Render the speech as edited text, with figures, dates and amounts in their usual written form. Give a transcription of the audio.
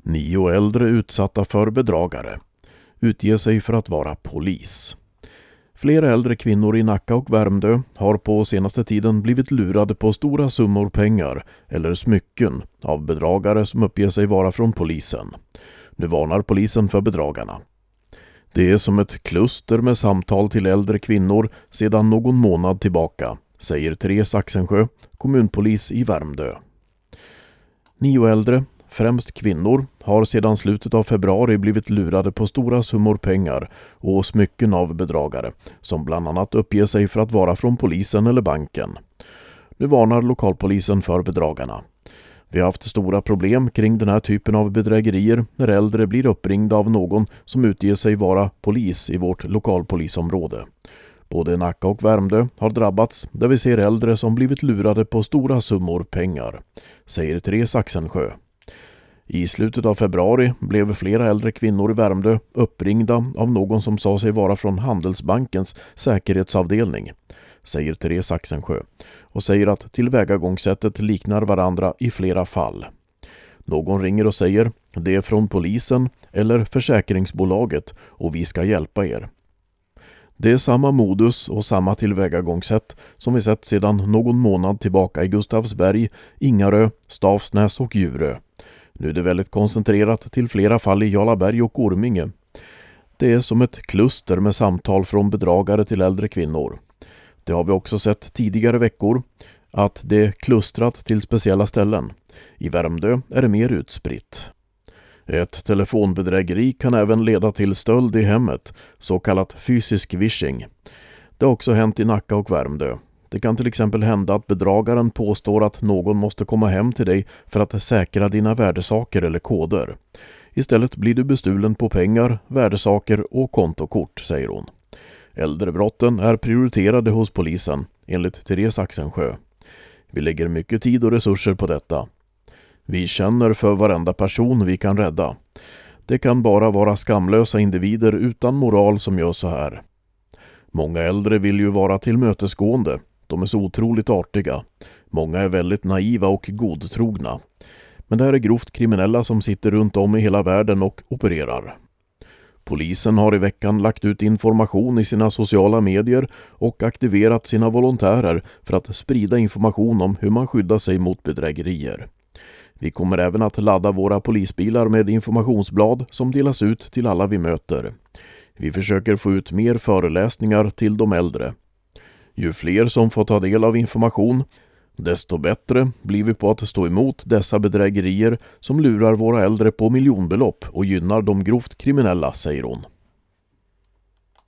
9 äldre utsatta för bedragare. Utger sig för att vara polis. Flera äldre kvinnor i Nacka och Värmdö har på senaste tiden blivit lurade på stora summor pengar eller smycken av bedragare som uppger sig vara från polisen. Nu varnar polisen för bedragarna. Det är som ett kluster med samtal till äldre kvinnor sedan någon månad tillbaka, säger Therese Axensjö, kommunpolis i Värmdö. 9 äldre, främst kvinnor, har sedan slutet av februari blivit lurade på stora summor pengar och smycken av bedragare som bland annat uppger sig för att vara från polisen eller banken. Nu varnar lokalpolisen för bedragarna. Vi har haft stora problem kring den här typen av bedrägerier när äldre blir uppringda av någon som utger sig vara polis i vårt lokalpolisområde. Både Nacka och Värmdö har drabbats där vi ser äldre som blivit lurade på stora summor pengar, säger Therese Axensjö. I slutet av februari blev flera äldre kvinnor i Värmdö uppringda av någon som sa sig vara från Handelsbankens säkerhetsavdelning, säger Therese Axensjö, och säger att tillvägagångssättet liknar varandra i flera fall. Någon ringer och säger det är från polisen eller försäkringsbolaget och vi ska hjälpa er. Det är samma modus och samma tillvägagångssätt som vi sett sedan någon månad tillbaka i Gustavsberg, Ingarö, Stavsnäs och Djurö. Nu är det väldigt koncentrerat till flera fall i Jarlaberg och Orminge. Det är som ett kluster med samtal från bedragare till äldre kvinnor. Det har vi också sett tidigare veckor, att det är klustrat till speciella ställen. I Värmdö är det mer utspritt. Ett telefonbedrägeri kan även leda till stöld i hemmet, så kallat fysisk vishing. Det har också hänt i Nacka och Värmdö. Det kan till exempel hända att bedragaren påstår att någon måste komma hem till dig för att säkra dina värdesaker eller koder. Istället blir du bestulen på pengar, värdesaker och kontokort, säger hon. Äldrebrotten är prioriterade hos polisen, enligt Therese Axensjö. Vi lägger mycket tid och resurser på detta. Vi känner för varenda person vi kan rädda. Det kan bara vara skamlösa individer utan moral som gör så här. Många äldre vill ju vara tillmötesgående. De är så otroligt artiga. Många är väldigt naiva och godtrogna. Men det här är grovt kriminella som sitter runt om i hela världen och opererar. Polisen har i veckan lagt ut information i sina sociala medier och aktiverat sina volontärer för att sprida information om hur man skyddar sig mot bedrägerier. Vi kommer även att ladda våra polisbilar med informationsblad som delas ut till alla vi möter. Vi försöker få ut mer föreläsningar till de äldre. Ju fler som får ta del av information, desto bättre blir vi på att stå emot dessa bedrägerier som lurar våra äldre på miljonbelopp och gynnar de grovt kriminella, säger hon.